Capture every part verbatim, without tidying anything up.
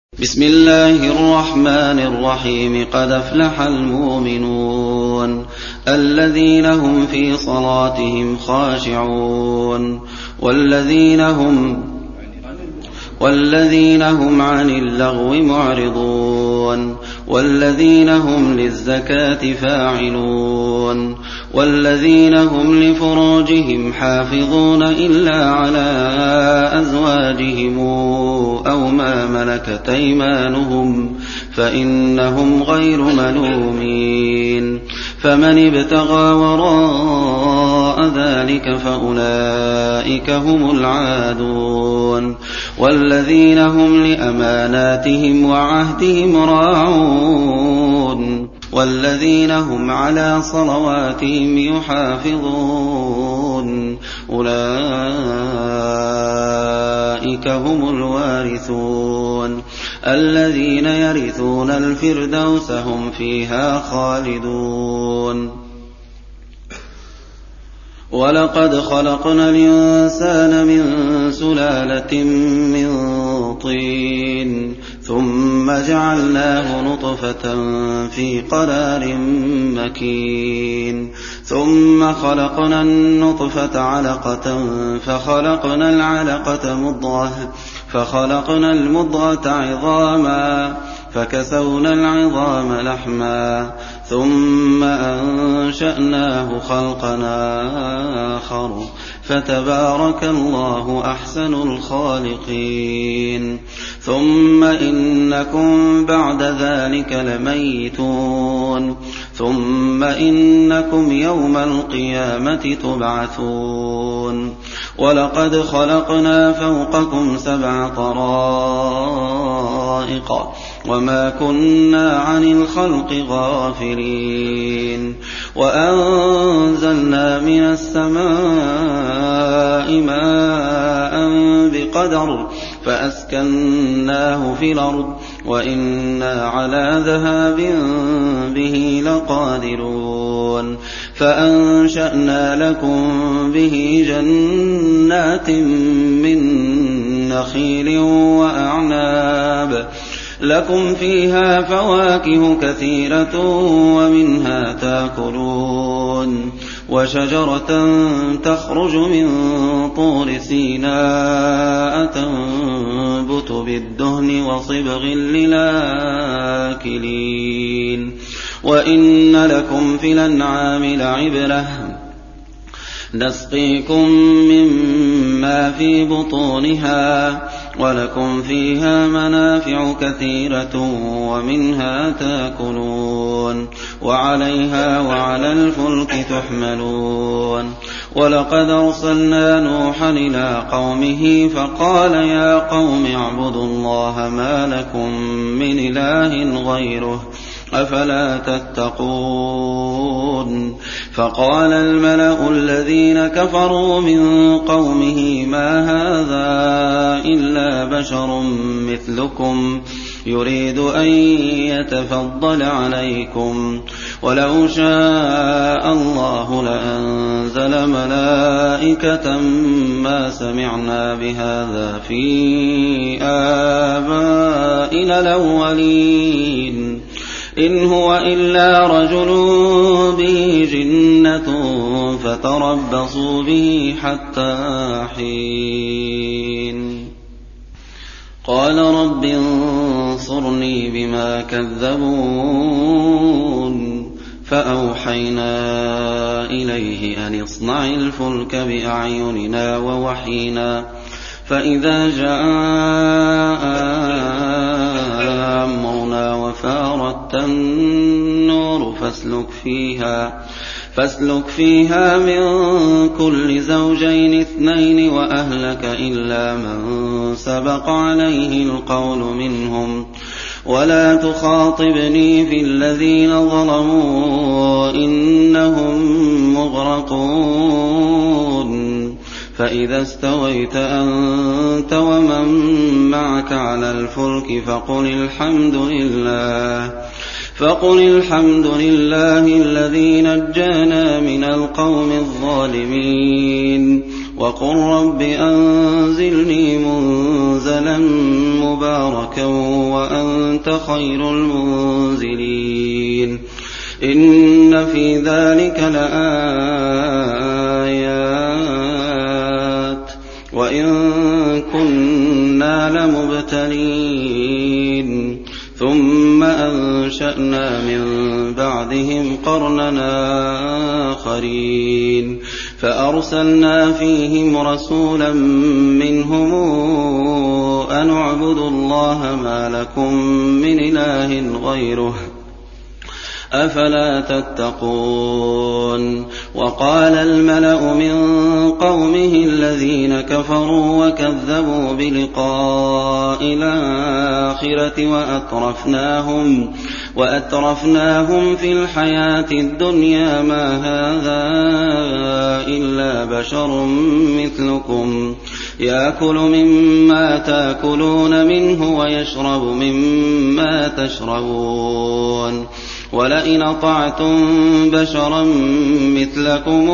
بسم الله الرحمن الرحيم قد أفلح المؤمنون الذين هم في صلاتهم خاشعون والذين هم والذين هم عن اللغو معرضون والذين هم للزكاة فاعلون والذين هم لفروجهم حافظون إلا على أزواجهم أو ما ملكت أيمانهم فإنهم غير ملومين فمن ابتغى وراء ذلك فأولئك هم العادون والذين هم لأماناتهم وعهدهم راعون والذين هم على صلواتهم يحافظون أولئك هم الوارثون الذين يرثون الفردوس هم فيها خالدون ولقد خلقنا الإنسان من سلالة من طين ثم جعلناه نطفة في قرار مكين ثم خلقنا النطفة علقة فخلقنا العلقة مضغة فخلقنا المضغة عظاما فكسونا العظام لحما ثم أنشأناه خلقنا آخر فتبارك الله أحسن الخالقين ثم إنكم بعد ذلك لميتون ثم إنكم يوم القيامة تبعثون ولقد خلقنا فوقكم سبع طرائق وما كنا عن الخلق غافلين وأنزلنا من السماء ماء بقدر فأسكناه في الأرض وإنا على ذهاب به لقادرون فأنشأنا لكم به جنات من نخيل وأعناب لكم فيها فواكه كثيرة ومنها تاكلون وشجرة تخرج من طور سيناء تنبت بالدهن وصبغ للآكلين وإن لكم في الأنعام لعبرة نسقيكم مما في بطونها ولكم فيها منافع كثيرة ومنها تاكلون وعليها وعلى الفلك تحملون ولقد أرسلنا نوحا إلى قومه فقال يا قوم اعبدوا الله ما لكم من إله غيره أفلا تتقون فقال الملأ الذين كفروا من قومه ما هذا إلا بشر مثلكم يريد أن يتفضل عليكم ولو شاء الله لأنزل ملائكة ما سمعنا بهذا في آبائنا الأولين إن هو إلا رجل به جنة فتربصوا به حتى حين قال رب انصرني بما كذبون فأوحينا إليه أن اصنع الفلك بأعيننا ووحينا فإذا جاء أمرنا وفارت النور فاسلك فيها فاسلك فيها من كل زوجين اثنين وأهلك إلا من سبق عليه القول منهم ولا تخاطبني في الذين ظلموا إنهم مغرقون فإذا استويت أنت ومن معك على الفلك فقل الحمد لله فقل الحمد لله الذي نجانا من القوم الظالمين وقل رب أنزلني منزلا مباركا وأنت خير المنزلين إن في ذلك لآيات وإن كنا لمبتلين ثم أنشأنا من بعدهم قرننا آخرين فأرسلنا فيهم رسولا منهم أن اعبدوا الله ما لكم من إله غيره أفلا تتقون وقال الملأ من قومه الذين كفروا وكذبوا بلقاء الآخرة وأترفناهم, وأترفناهم في الحياة الدنيا ما هذا إلا بشر مثلكم يأكل مما تأكلون منه ويشرب مما تشربون ولئن أطعتم بشرا مثلكم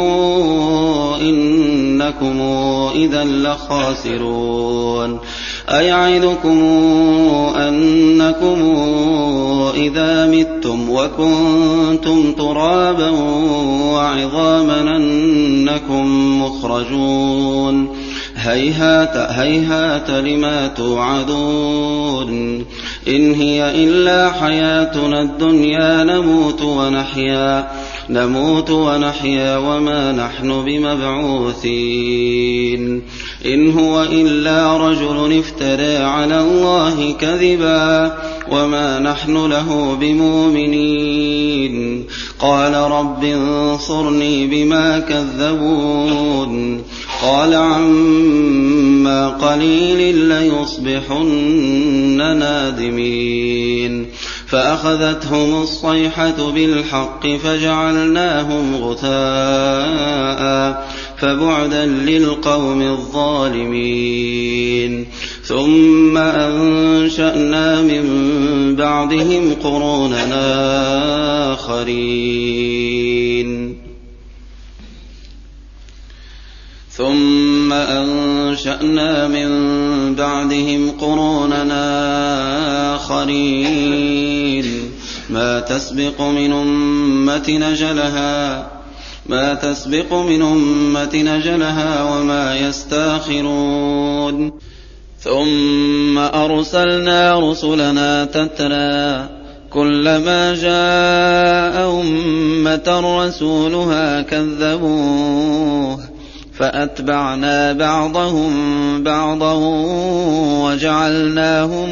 إنكم إذا لخاسرون أيعدكم أنكم إذا متم وكنتم ترابا وعظاما أنكم مخرجون هيهات هيهات لما توعدون إن هي إلا حياتنا الدنيا نموت ونحيا نموت ونحيا وما نحن بمبعوثين إن هو إلا رجل افترى على الله كذبا وما نحن له بمؤمنين قال رب انصرني بما كذبون قال عما قليل ليصبحن نادمين فأخذتهم الصيحة بالحق فجعلناهم غثاء فبعدا للقوم الظالمين ثم أنشأنا من بعدهم قروننا آخرين ثم أنشأنا من بعدهم قروننا آخرين ما تسبق من أمة نجلها ما تسبق من أمة نجلها وما يستاخرون ثم أرسلنا رسلنا تترى كلما جاء أمة رسولها كذبوه فأتبعنا بعضهم بعضا وجعلناهم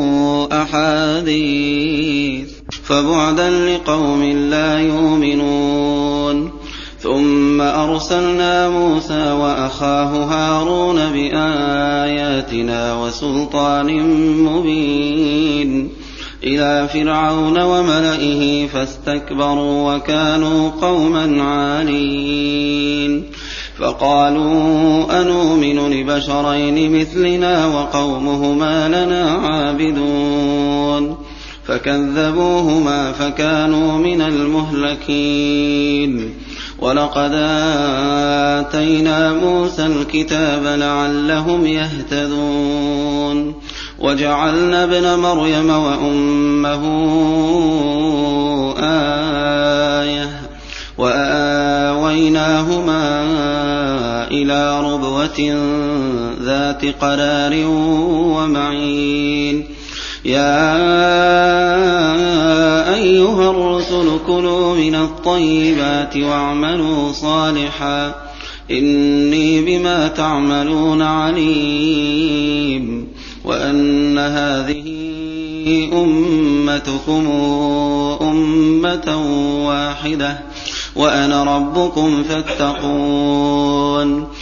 أحاديث فبعدا لقوم لا يؤمنون ثم أرسلنا موسى وأخاه هارون بآياتنا وسلطان مبين إلى فرعون وملئه فاستكبروا وكانوا قوما عالين فقالوا أنؤمن لبشرين مثلنا وقومهما لنا عابدون فكذبوهما فكانوا من المهلكين ولقد آتينا موسى الكتاب لعلهم يهتدون وجعلنا ابن مريم وأمه آية وآويناهما إلى ربوة ذات قرار ومعين يا أيها الرسل كلوا من الطيبات واعملوا صالحا إني بما تعملون عليم وأن هذه أمتكم أمة واحدة وأنا ربكم فاتقون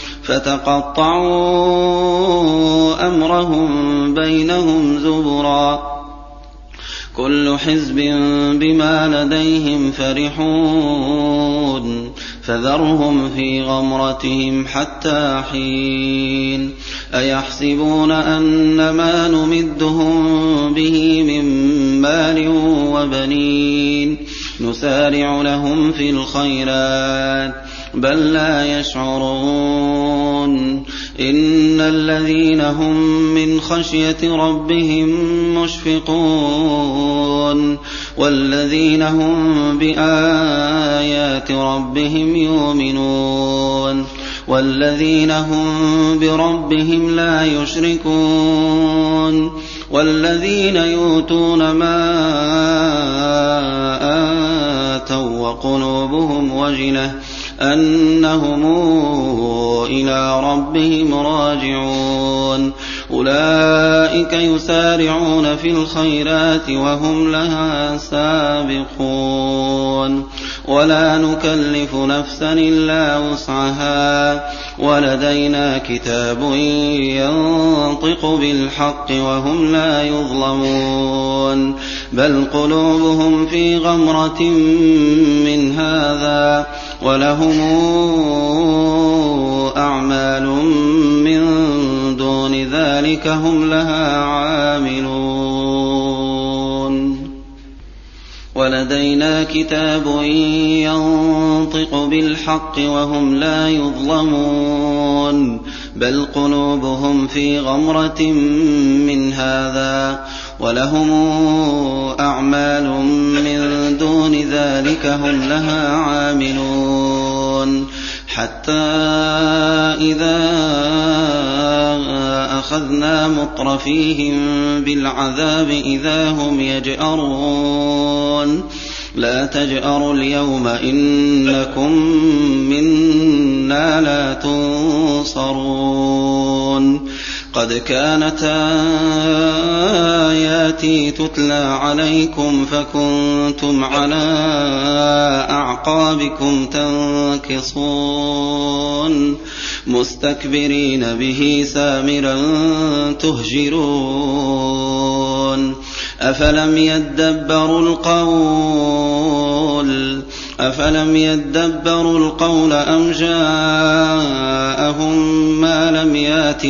فتقطعوا أمرهم بينهم زبرا كل حزب بما لديهم فرحون فذرهم في غمرتهم حتى حين أيحسبون أن ما نمدهم به من مال وبنين نسارع لهم في الخيرات بل لا يشعرون إن الذين هم من خشية ربهم مشفقون والذين هم بآيات ربهم يؤمنون والذين هم بربهم لا يشركون والذين يؤتون ما آتوا وقلوبهم وجلة أنهم إلى ربهم راجعون أولئك يسارعون في الخيرات وهم لها سابقون ولا نكلف نفسا إلا وسعها ولدينا كتاب ينطق بالحق وهم لا يظلمون بل قلوبهم في غمرة من هذا ولهم أعمال من دون ذلك هم لها عاملون ولدينا كتاب ينطق بالحق وهم لا يظلمون بل قلوبهم في غمرة من هذا ولهم أعمال من دون ذلك هم لها عاملون حتى إذا أخذنا مترفيهم بالعذاب إذا هم يجأرون لا تجأروا اليوم إنكم منا لا تنصرون قد كانت آياتي تتلى عليكم فكنتم على أعقابكم تنكصون مستكبرين به سامرا تهجرون أفلم يدبروا القول أفلم يدبروا القول أم جاءهم ما لم يات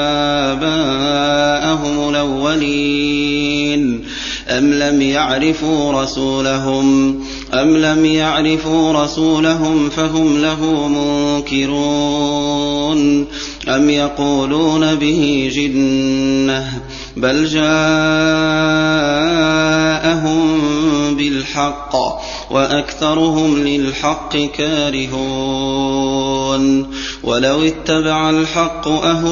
آباءهم الأولين أم لم يعرفوا رسولهم أم لم يعرفوا رسولهم فهم له منكرون أم يقولون به جنة بل جاءهم بالحق وأكثرهم للحق كارهون ولو اتبع الحق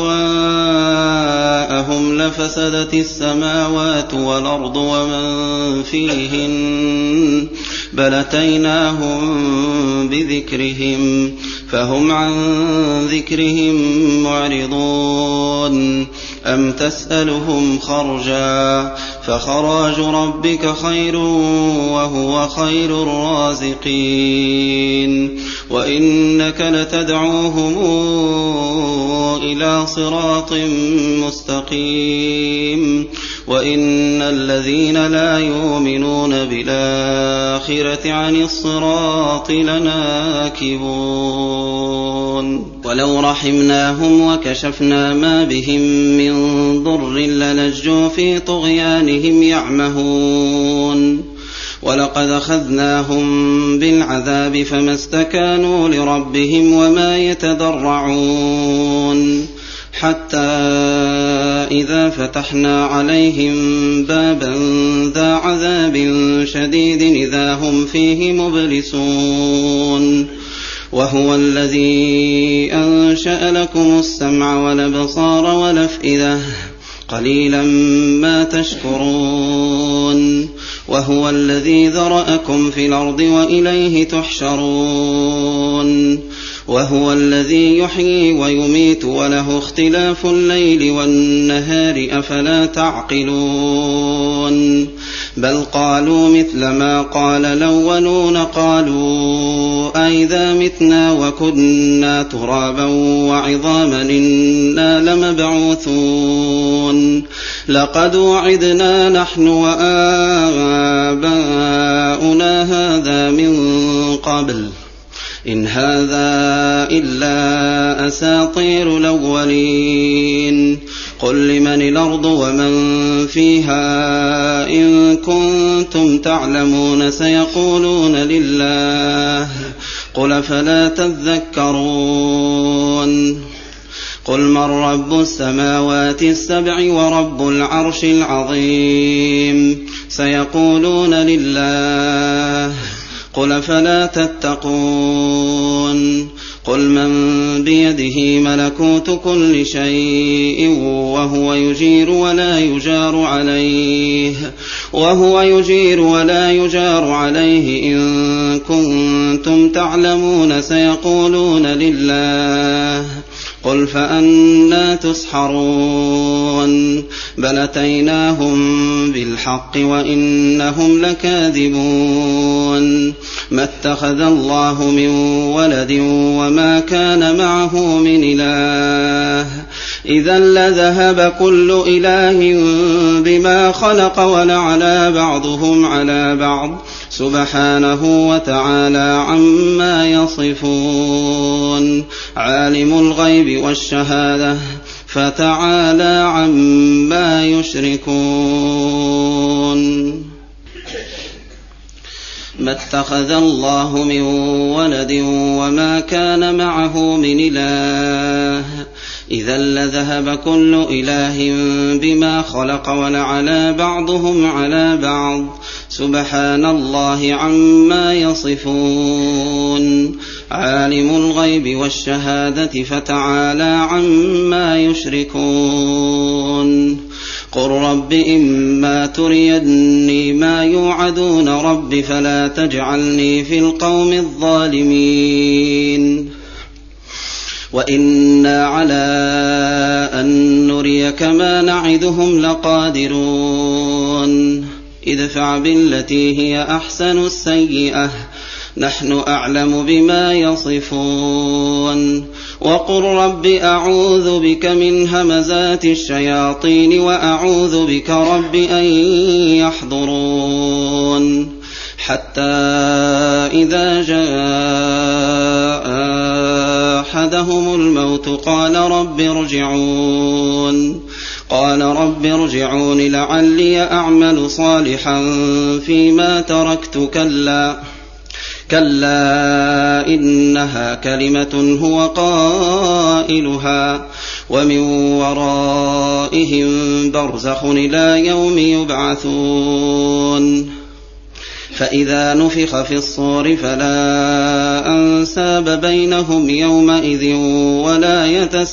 أهواءهم لفسدت السماوات والأرض ومن فيهن بل أتيناهم بذكرهم فهم عن ذكرهم معرضون أم تسألهم خرجا فخراج ربك خير وهو خير الرازقين وإنك لتدعوهم إلى صراط مستقيم وإن الذين لا يؤمنون بالآخرة عن الصراط لناكبون ولو رحمناهم وكشفنا ما بهم من ضر للجوا في طغيانهم يعمهون ولقد أخذناهم بالعذاب فما استكانوا لربهم وما يتضرعون حتى إذا فتحنا عليهم بابا ذا عذاب شديد إذا هم فيه مبلسون وهو الذي أنشأ لكم السمع والأبصار والأفئدة قليلا ما تشكرون وهو الذي ذرأكم في الأرض وإليه تحشرون وهو الذي يحيي ويميت وله اختلاف الليل والنهار أفلا تعقلون بل قالوا مثل ما قال الأولون قالوا أئذا متنا وكنا ترابا وعظاما إنا لمبعوثون لقد وعدنا نحن وآباؤنا هذا من قبل إن هذا إلا أساطير الأولين قل لمن الأرض ومن فيها إن كنتم تعلمون سيقولون لله قل فلا تذكرون قل من رب السماوات السبع ورب العرش العظيم سيقولون لله قل فلا تتقون قل من بيده ملكوت كل شيء وهو يجير ولا يجار عليه وهو يجير ولا يجار عليه إن كنتم تعلمون سيقولون لله قل فأنى تسحرون بل أتيناهم بالحق وإنهم لكاذبون ما اتخذ الله من ولد وما كان معه من إله إذا لذهب كل إله بما خلق ولعلى بعضهم على بعض سبحانه وتعالى عما يصفون عالم الغيب والشهادة فتعالى عما يشركون ما اتخذ الله من ولد وما كان معه من إله إذا لذهب كل إله بما خلق ولعلى بعضهم على بعض سبحان الله عما يصفون عالم الغيب والشهادة فتعالى عما يشركون قل رب إما تريني ما يوعدون رب فلا تجعلني في القوم الظالمين وإنا على أن نريك ما نعدهم لقادرون ادفع بالتي هي أحسن السيئة نحن أعلم بما يصفون وقل رب أعوذ بك من همزات الشياطين وأعوذ بك رب أن يحضرون حتى إذا جاء أحدهم الموت قال رب ارجعون قال رب ارجعون لعلي أعمل صالحا فيما تركت كلا كلا إنها كلمة هو قائلها ومن ورائهم برزخ إلى يوم يبعثون فإذا نفخ في الصور فلا أنساب بينهم يومئذ ولا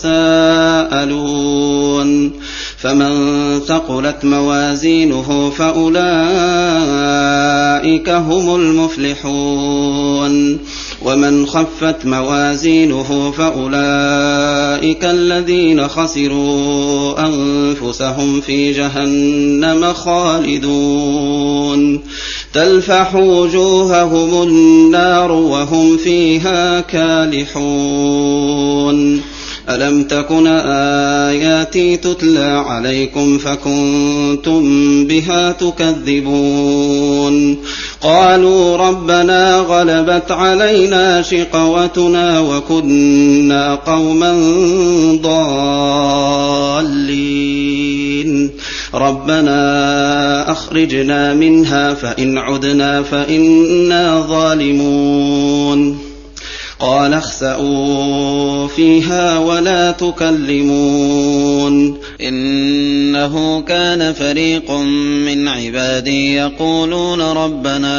يتساءلون فمن ثقلت موازينه فأولئك هم المفلحون ومن خفت موازينه فأولئك الذين خسروا أنفسهم في جهنم خالدون تلفح وجوههم النار وهم فيها كالحون ألم تكن آياتي تتلى عليكم فكنتم بها تكذبون قالوا ربنا غلبت علينا شقوتنا وكنا قوما ضالين ربنا أخرجنا منها فإن عدنا فإنا ظالمون قال اخسئوا فيها ولا تكلمون إنه كان فريق من عبادي يقولون ربنا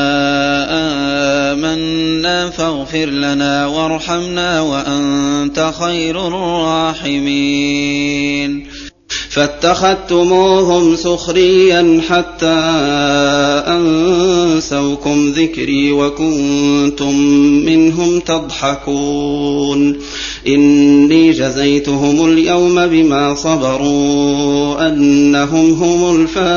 آمنا فاغفر لنا وارحمنا وأنت خير الراحمين فاتخذتموهم سخريا حتى أنسوكم ذكري وكنتم منهم تضحكون إني جزيتهم اليوم بما صبروا أنهم هم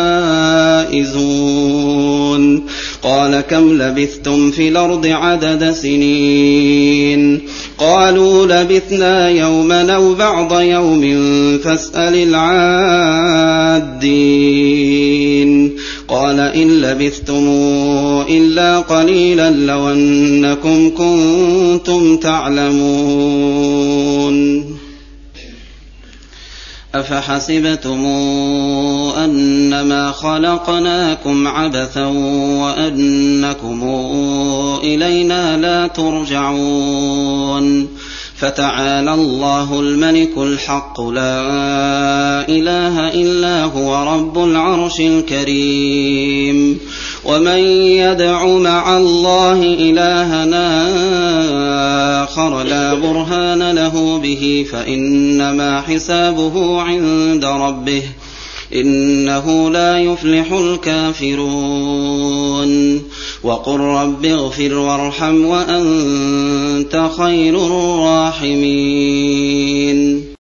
الفائزون قال كم لبثتم في الأرض عدد سنين قالوا لبثنا يوما أو بعض يوم فاسأل العادين قال إن لبثتم إلا قليلا لو أنكم كنتم تعلمون أَفَحَسِبْتُمْ أَنَّمَا خَلَقْنَاكُمْ عَبَثًا وَأَنَّكُمْ إِلَيْنَا لَا تُرْجَعُونَ فَتَعَالَى اللَّهُ الْمَلِكُ الْحَقُّ لَا إِلَٰهَ إِلَّا هُوَ رَبُّ الْعَرْشِ الْكَرِيمِ وَمَن يَدْعُ مَعَ اللَّهِ إِلَٰهًا آخَرَ لَا بُرْهَانَ لَهُ بِهِ فَإِنَّمَا حِسَابُهُ عِندَ رَبِّهِ ۚ إِنَّهُ لَا يُفْلِحُ الْكَافِرُونَ وَقُل رَّبِّ اغْفِرْ وَارْحَمْ وَأَنتَ خَيْرُ الرَّاحِمِينَ